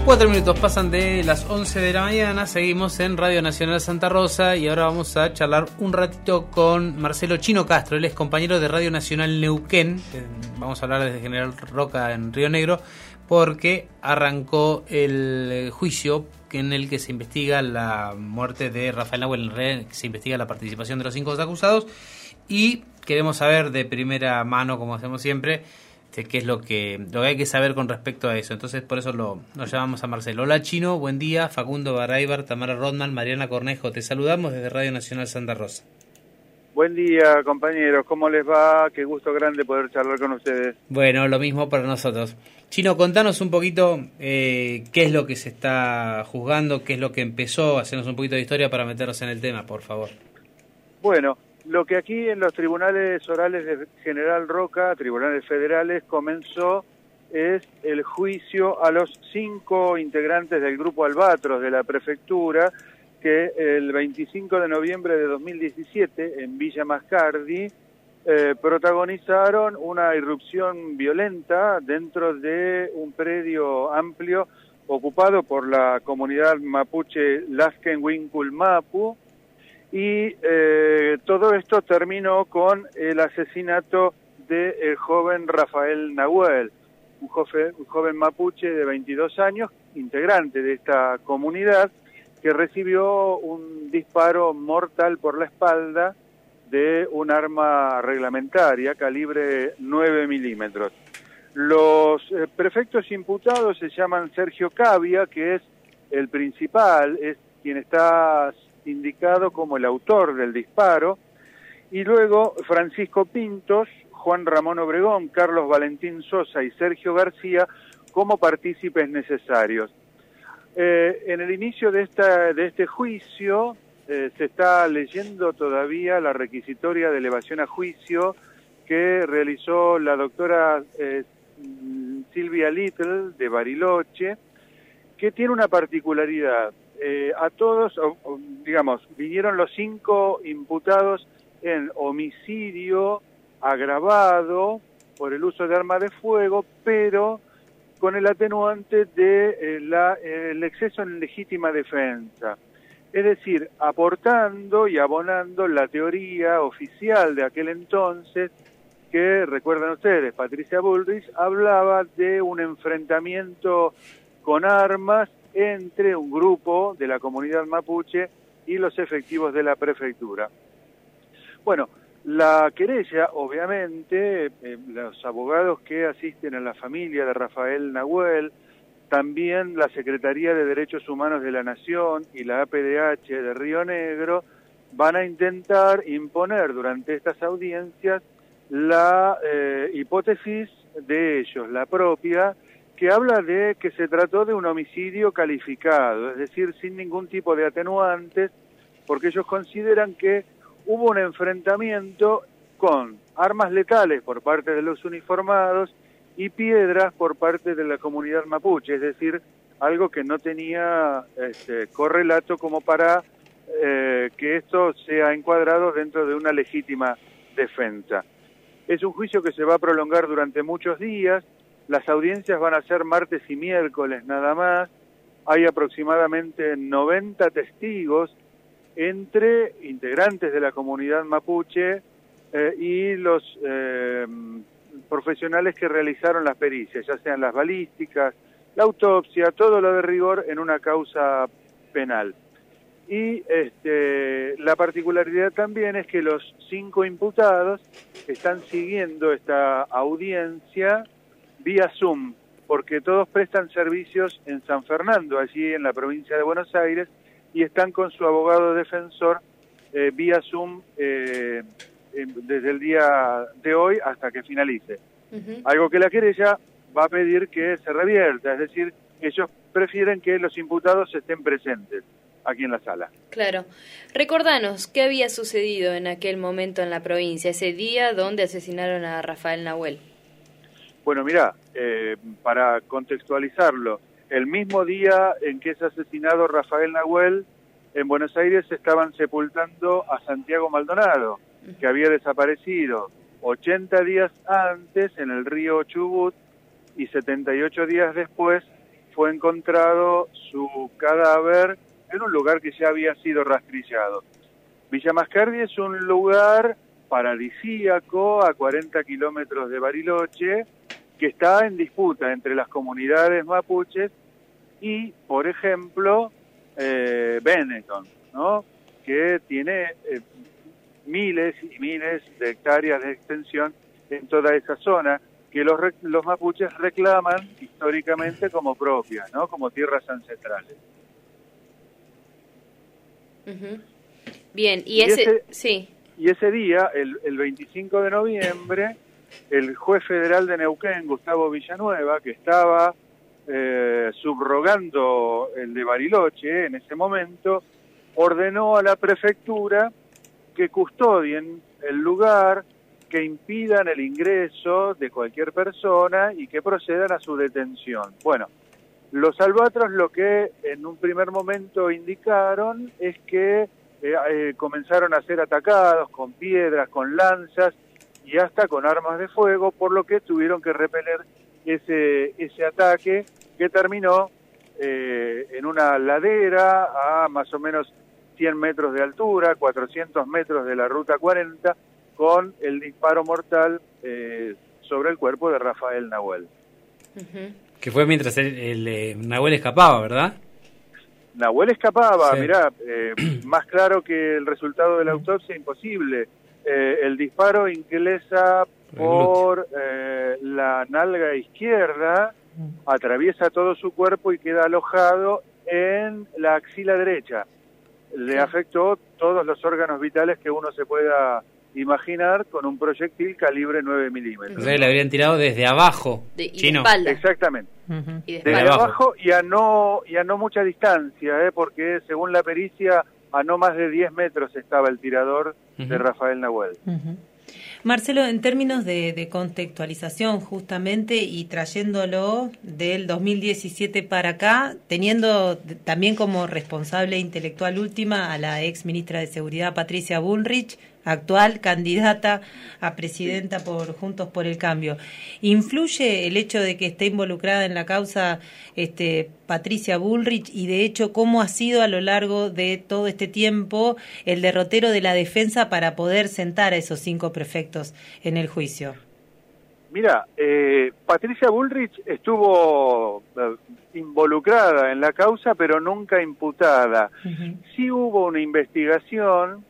4 minutos pasan de las 11 de la mañana, seguimos en Radio Nacional Santa Rosa y ahora vamos a charlar un ratito con Marcelo Chino Castro. Él es compañero de Radio Nacional Neuquén. Vamos a hablar desde General Roca en Río Negro porque arrancó el juicio en el que se investiga la muerte de Rafael Nahuel, en el que se investiga la participación de los 5 acusados, y queremos saber de primera mano, como hacemos siempre, qué es lo que hay que saber con respecto a eso. Entonces por eso nos llamamos a Marcelo. Hola Chino, buen día. Facundo Baraybar, Tamara Rodman, Mariana Cornejo, te saludamos desde Radio Nacional Santa Rosa. Buen día, compañeros, ¿cómo les va? Qué gusto grande poder charlar con ustedes. Bueno, lo mismo para nosotros. Chino, contanos un poquito qué es lo que se está juzgando, qué es lo que empezó, hacernos un poquito de historia para meternos en el tema, por favor. Bueno, lo que aquí en los tribunales orales de General Roca, tribunales federales, comenzó es el juicio a los 5 integrantes del grupo Albatros de la prefectura, que el 25 de noviembre de 2017 en Villa Mascardi protagonizaron una irrupción violenta dentro de un predio amplio ocupado por la comunidad mapuche Laskenwinkul Mapu, y todo esto terminó con el asesinato del joven Rafael Nahuel, un joven mapuche de 22 años, integrante de esta comunidad, que recibió un disparo mortal por la espalda de un arma reglamentaria calibre 9 milímetros. Los prefectos imputados se llaman Sergio Cavia, que es el principal, es quien está indicado como el autor del disparo, y luego Francisco Pintos, Juan Ramón Obregón, Carlos Valentín Sosa y Sergio García como partícipes necesarios. En el inicio de este juicio se está leyendo todavía la requisitoria de elevación a juicio que realizó la doctora Silvia Little de Bariloche, que tiene una particularidad. A todos, digamos, vinieron los 5 imputados en homicidio agravado por el uso de arma de fuego, pero con el atenuante de el exceso en legítima defensa. Es decir, aportando y abonando la teoría oficial de aquel entonces, que, recuerdan ustedes, Patricia Bullrich hablaba de un enfrentamiento con armas entre un grupo de la comunidad mapuche y los efectivos de la prefectura. Bueno, la querella, obviamente, los abogados que asisten a la familia de Rafael Nahuel, también la Secretaría de Derechos Humanos de la Nación y la APDH de Río Negro, van a intentar imponer durante estas audiencias la hipótesis de ellos, la propia, que habla de que se trató de un homicidio calificado, es decir, sin ningún tipo de atenuantes, porque ellos consideran que hubo un enfrentamiento con armas letales por parte de los uniformados y piedras por parte de la comunidad mapuche, es decir, algo que no tenía correlato como para que esto sea encuadrado dentro de una legítima defensa. Es un juicio que se va a prolongar durante muchos días. Las audiencias van a ser martes y miércoles nada más. Hay aproximadamente 90 testigos entre integrantes de la comunidad mapuche y los profesionales que realizaron las pericias, ya sean las balísticas, la autopsia, todo lo de rigor en una causa penal. Y la particularidad también es que los 5 imputados están siguiendo esta audiencia vía Zoom, porque todos prestan servicios en San Fernando, allí en la provincia de Buenos Aires, y están con su abogado defensor vía Zoom desde el día de hoy hasta que finalice. Algo que la querella va a pedir que se revierta, es decir, ellos prefieren que los imputados estén presentes aquí en la sala. Claro. Recordanos, ¿qué había sucedido en aquel momento en la provincia, ese día donde asesinaron a Rafael Nahuel? Bueno, mirá, para contextualizarlo, el mismo día en que es asesinado Rafael Nahuel, en Buenos Aires se estaban sepultando a Santiago Maldonado, que había desaparecido 80 días antes en el río Chubut y 78 días después fue encontrado su cadáver en un lugar que ya había sido rastrillado. Villa Mascardi es un lugar paradisíaco a 40 kilómetros de Bariloche, que está en disputa entre las comunidades mapuches y, por ejemplo, Benetton, ¿no?, que tiene miles y miles de hectáreas de extensión en toda esa zona, que los mapuches reclaman históricamente como propias, ¿no?, como tierras ancestrales. Uh-huh. Bien, y ese día, el 25 de noviembre, el juez federal de Neuquén, Gustavo Villanueva, que estaba subrogando el de Bariloche en ese momento, ordenó a la prefectura que custodien el lugar, que impidan el ingreso de cualquier persona y que procedan a su detención. Bueno, los albatros lo que en un primer momento indicaron es que comenzaron a ser atacados con piedras, con lanzas y hasta con armas de fuego, por lo que tuvieron que repeler ese ataque, que terminó en una ladera a más o menos 100 metros de altura, 400 metros de la Ruta 40, con el disparo mortal sobre el cuerpo de Rafael Nahuel. Uh-huh. Que fue mientras el Nahuel escapaba, ¿verdad? Nahuel escapaba, sí. Mirá, más claro que el resultado de la autopsia, imposible. El disparo ingresa por la nalga izquierda, atraviesa todo su cuerpo y queda alojado en la axila derecha. Le afectó todos los órganos vitales que uno se pueda imaginar con un proyectil calibre 9 milímetros. O sea, le habrían tirado desde abajo, Chino. De espalda. Exactamente. Uh-huh. Y desde abajo y a no mucha distancia, porque según la pericia, a no más de 10 metros estaba el tirador de Rafael Nahuel. Uh-huh. Marcelo, en términos de contextualización justamente y trayéndolo del 2017 para acá, teniendo también como responsable intelectual última a la ex ministra de Seguridad Patricia Bullrich, actual candidata a presidenta por Juntos por el Cambio, ¿influye el hecho de que esté involucrada en la causa Patricia Bullrich y de hecho cómo ha sido a lo largo de todo este tiempo el derrotero de la defensa para poder sentar a esos 5 prefectos en el juicio? Mira, Patricia Bullrich estuvo involucrada en la causa, pero nunca imputada. Uh-huh. Sí hubo una investigación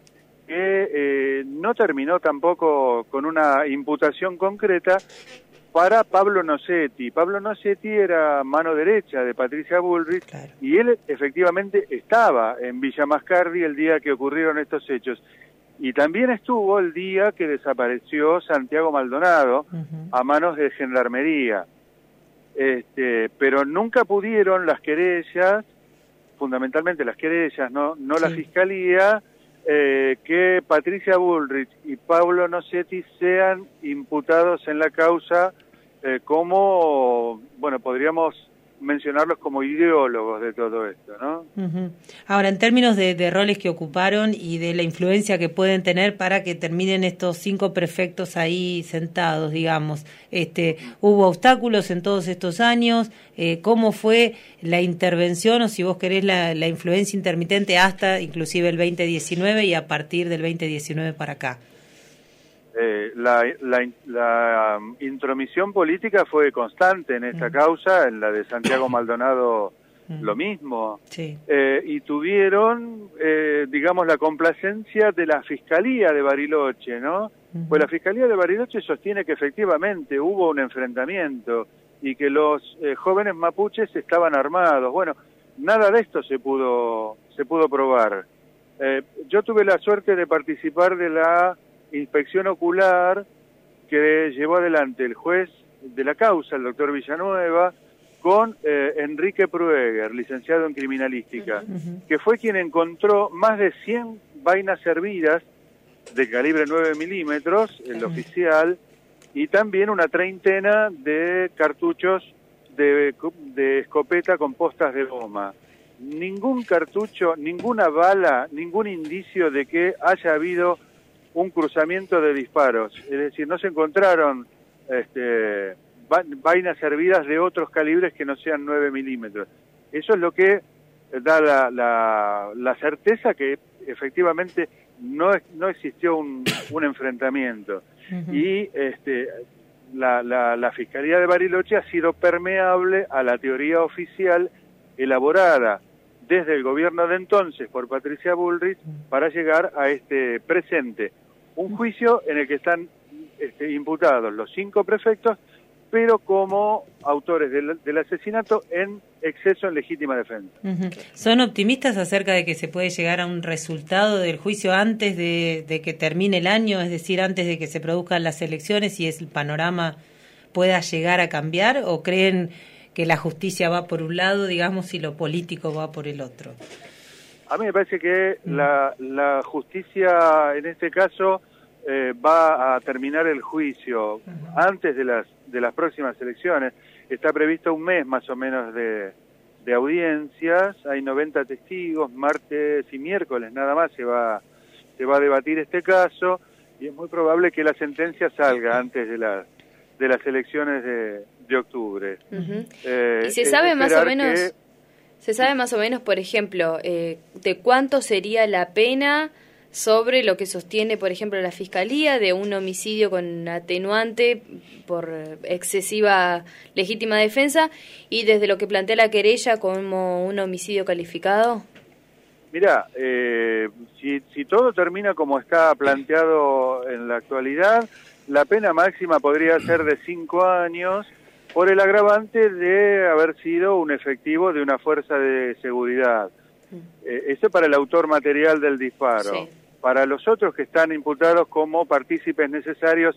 que no terminó tampoco con una imputación concreta para Pablo Nocetti. Pablo Nocetti era mano derecha de Patricia Bullrich, claro, y él efectivamente estaba en Villa Mascardi el día que ocurrieron estos hechos. Y también estuvo el día que desapareció Santiago Maldonado, uh-huh, a manos de Gendarmería. Pero nunca pudieron las querellas, fundamentalmente las querellas, no sí, la Fiscalía, que Patricia Bullrich y Pablo Nocetti sean imputados en la causa como, bueno, podríamos mencionarlos como ideólogos de todo esto, ¿no? Uh-huh. Ahora, en términos de roles que ocuparon y de la influencia que pueden tener para que terminen estos 5 prefectos ahí sentados, digamos, ¿hubo obstáculos en todos estos años? ¿Cómo fue la intervención o, si vos querés, la influencia intermitente hasta inclusive el 2019 y a partir del 2019 para acá? La intromisión política fue constante en esta causa, en la de Santiago Maldonado lo mismo, sí, y tuvieron, digamos, la complacencia de la Fiscalía de Bariloche, ¿no? Pues la Fiscalía de Bariloche sostiene que efectivamente hubo un enfrentamiento y que los jóvenes mapuches estaban armados. Bueno, nada de esto se pudo probar. Yo tuve la suerte de participar de la inspección ocular que llevó adelante el juez de la causa, el doctor Villanueva, con Enrique Prueger, licenciado en criminalística, uh-huh, que fue quien encontró más de 100 vainas hervidas de calibre 9 milímetros, el uh-huh, oficial, y también una treintena de cartuchos de escopeta con postas de goma. Ningún cartucho, ninguna bala, ningún indicio de que haya habido un cruzamiento de disparos, es decir, no se encontraron vainas servidas de otros calibres que no sean 9 milímetros. Eso es lo que da la certeza que efectivamente no existió un enfrentamiento. Uh-huh. Y la Fiscalía de Bariloche ha sido permeable a la teoría oficial elaborada desde el gobierno de entonces por Patricia Bullrich para llegar a este presente. Un juicio en el que están imputados los 5 prefectos, pero como autores del asesinato en exceso en legítima defensa. Uh-huh. ¿Son optimistas acerca de que se puede llegar a un resultado del juicio antes de que termine el año, es decir, antes de que se produzcan las elecciones y el panorama pueda llegar a cambiar, o creen que la justicia va por un lado, digamos, y lo político va por el otro? A mí me parece que la justicia en este caso va a terminar el juicio antes de las próximas elecciones. Está previsto un mes más o menos de audiencias, hay 90 testigos, martes y miércoles nada más se va a debatir este caso, y es muy probable que la sentencia salga antes de las elecciones de octubre. Uh-huh. ¿Y se sabe más o menos, por ejemplo, de cuánto sería la pena sobre lo que sostiene, por ejemplo, la Fiscalía de un homicidio con atenuante por excesiva legítima defensa, y desde lo que plantea la querella como un homicidio calificado? Mirá, si todo termina como está planteado en la actualidad, la pena máxima podría ser de 5 años por el agravante de haber sido un efectivo de una fuerza de seguridad. Eso para el autor material del disparo. Sí. Para los otros que están imputados como partícipes necesarios,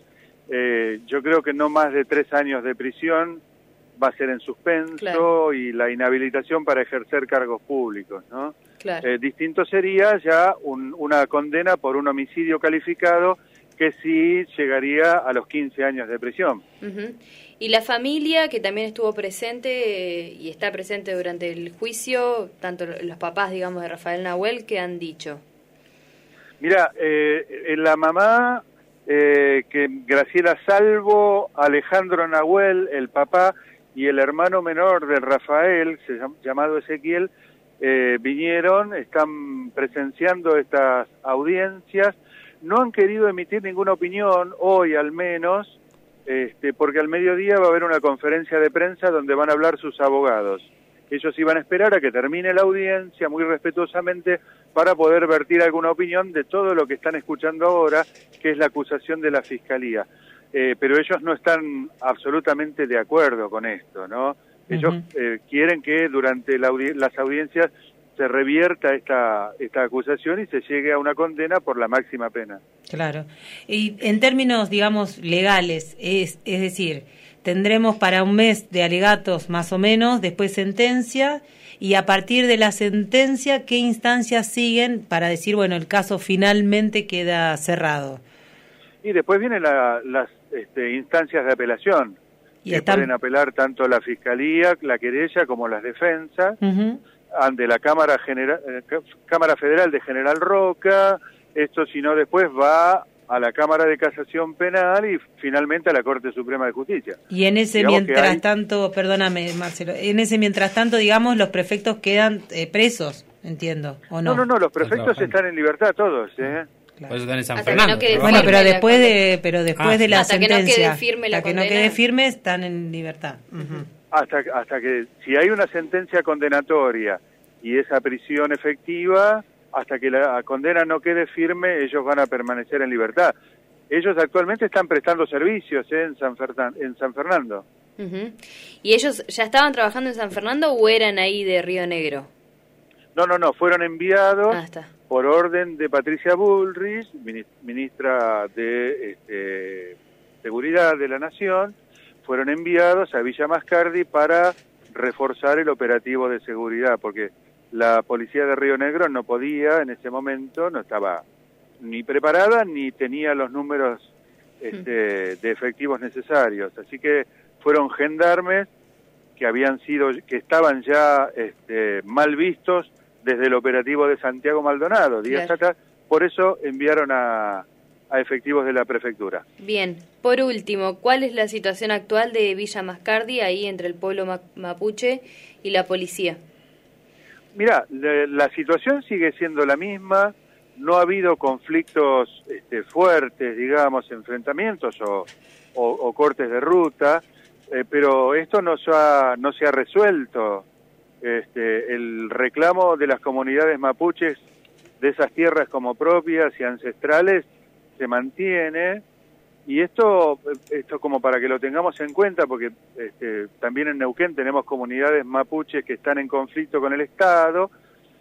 yo creo que no más de 3 años de prisión, va a ser en suspenso, claro, y la inhabilitación para ejercer cargos públicos, ¿no? Claro. Distinto sería ya una condena por un homicidio calificado, que sí llegaría a los 15 años de prisión. Uh-huh. Y la familia, que también estuvo presente y está presente durante el juicio, tanto los papás, digamos, de Rafael Nahuel, ¿qué han dicho? Mira, la mamá, que Graciela Salvo, Alejandro Nahuel, el papá, y el hermano menor de Rafael, llamado Ezequiel, vinieron, están presenciando estas audiencias. No han querido emitir ninguna opinión, hoy al menos, porque al mediodía va a haber una conferencia de prensa donde van a hablar sus abogados. Ellos iban a esperar a que termine la audiencia muy respetuosamente para poder vertir alguna opinión de todo lo que están escuchando ahora, que es la acusación de la Fiscalía. Pero ellos no están absolutamente de acuerdo con esto, ¿no? Ellos quieren que durante las audiencias se revierta esta acusación y se llegue a una condena por la máxima pena. Claro. Y en términos, digamos, legales, es decir, tendremos para un mes de alegatos más o menos, después sentencia, y a partir de la sentencia, ¿qué instancias siguen para decir, bueno, el caso finalmente queda cerrado? Y después vienen las instancias de apelación, que pueden apelar tanto la Fiscalía, la querella, como las defensas, ante la Cámara Federal de General Roca. Esto, si no, después va a la Cámara de Casación Penal y finalmente a la Corte Suprema de Justicia. Y en ese tanto, perdóname Marcelo, en ese mientras tanto, digamos, los prefectos quedan presos, entiendo, ¿o no? No, los prefectos están en libertad todos, Claro. Por eso están en San Fernando. Bueno, pero después de la sentencia, hasta que no quede firme están en libertad. Hasta que, si hay una sentencia condenatoria y esa prisión efectiva, hasta que la condena no quede firme, ellos van a permanecer en libertad. Ellos actualmente están prestando servicios en San Fernando. Uh-huh. ¿Y ellos ya estaban trabajando en San Fernando o eran ahí de Río Negro? No, fueron enviados por orden de Patricia Bullrich, ministra de Seguridad de la Nación. Fueron enviados a Villa Mascardi para reforzar el operativo de seguridad, porque la policía de Río Negro no podía en ese momento, no estaba ni preparada ni tenía los números de efectivos necesarios. Así que fueron gendarmes que estaban ya mal vistos desde el operativo de Santiago Maldonado, días atrás. Por eso enviaron a a efectivos de la prefectura. Bien, por último, ¿cuál es la situación actual de Villa Mascardi, ahí entre el pueblo mapuche y la policía? Mira, la situación sigue siendo la misma, no ha habido conflictos fuertes, digamos, enfrentamientos o cortes de ruta, pero esto no se ha resuelto. El reclamo de las comunidades mapuches de esas tierras como propias y ancestrales se mantiene, y esto como para que lo tengamos en cuenta, porque también en Neuquén tenemos comunidades mapuches que están en conflicto con el Estado.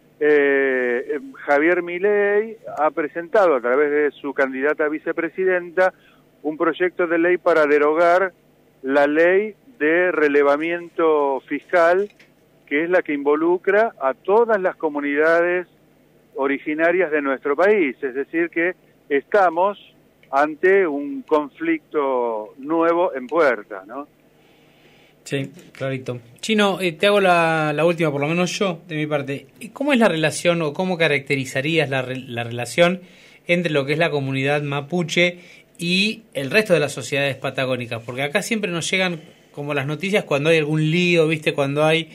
Javier Milei ha presentado a través de su candidata a vicepresidenta un proyecto de ley para derogar la ley de relevamiento fiscal, que es la que involucra a todas las comunidades originarias de nuestro país. Es decir, que estamos ante un conflicto nuevo en puerta, ¿no? Sí, clarito. Chino, te hago la última, por lo menos yo, de mi parte. ¿Cómo es la relación o cómo caracterizarías la relación entre lo que es la comunidad mapuche y el resto de las sociedades patagónicas? Porque acá siempre nos llegan como las noticias cuando hay algún lío, ¿viste? Cuando hay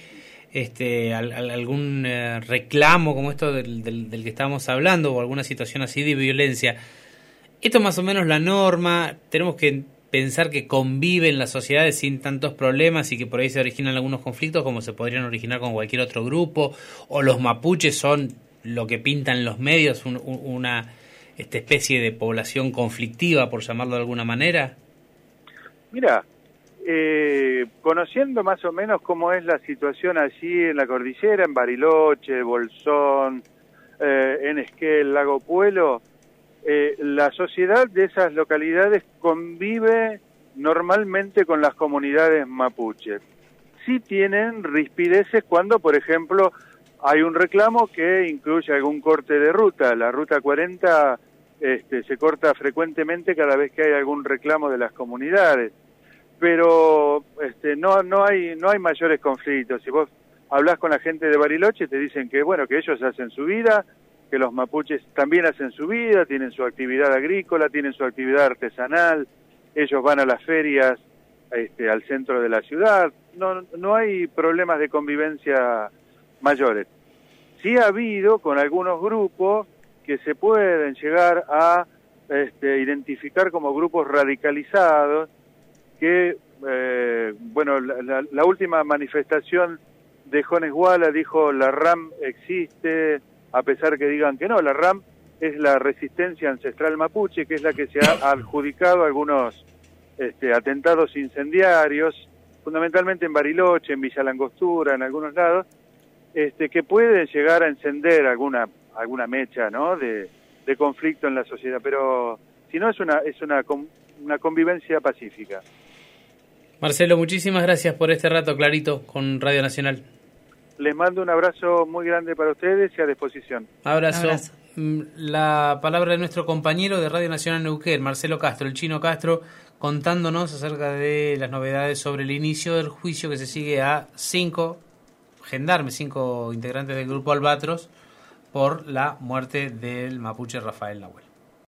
algún reclamo como esto del que estábamos hablando, o alguna situación así de violencia. Esto es más o menos la norma. Tenemos que pensar que conviven las sociedades sin tantos problemas y que por ahí se originan algunos conflictos como se podrían originar con cualquier otro grupo, o los mapuches son lo que pintan los medios, una especie de población conflictiva, por llamarlo de alguna manera. Mira, conociendo más o menos cómo es la situación allí en la cordillera, en Bariloche, Bolsón, en Esquel, Lago Puelo, la sociedad de esas localidades convive normalmente con las comunidades mapuches. Sí tienen rispideces cuando, por ejemplo, hay un reclamo que incluye algún corte de ruta. La ruta 40 se corta frecuentemente cada vez que hay algún reclamo de las comunidades. Pero no hay mayores conflictos. Si vos hablás con la gente de Bariloche, te dicen que bueno, que ellos hacen su vida, que los mapuches también hacen su vida, tienen su actividad agrícola, tienen su actividad artesanal, ellos van a las ferias al centro de la ciudad. No hay problemas de convivencia mayores. Sí ha habido con algunos grupos que se pueden llegar a identificar como grupos radicalizados, que, la última manifestación de Jones Walla dijo la RAM existe, a pesar que digan que no. La RAM es la resistencia ancestral mapuche, que es la que se ha adjudicado algunos atentados incendiarios, fundamentalmente en Bariloche, en Villa Langostura, en algunos lados, que pueden llegar a encender alguna mecha, ¿no?, de conflicto en la sociedad, pero si no es una convivencia pacífica. Marcelo, muchísimas gracias por este rato clarito con Radio Nacional. Les mando un abrazo muy grande para ustedes y a disposición. Abrazo. La palabra de nuestro compañero de Radio Nacional Neuquén, Marcelo Castro, el Chino Castro, contándonos acerca de las novedades sobre el inicio del juicio que se sigue a 5 integrantes del grupo Albatros por la muerte del mapuche Rafael Nahuel.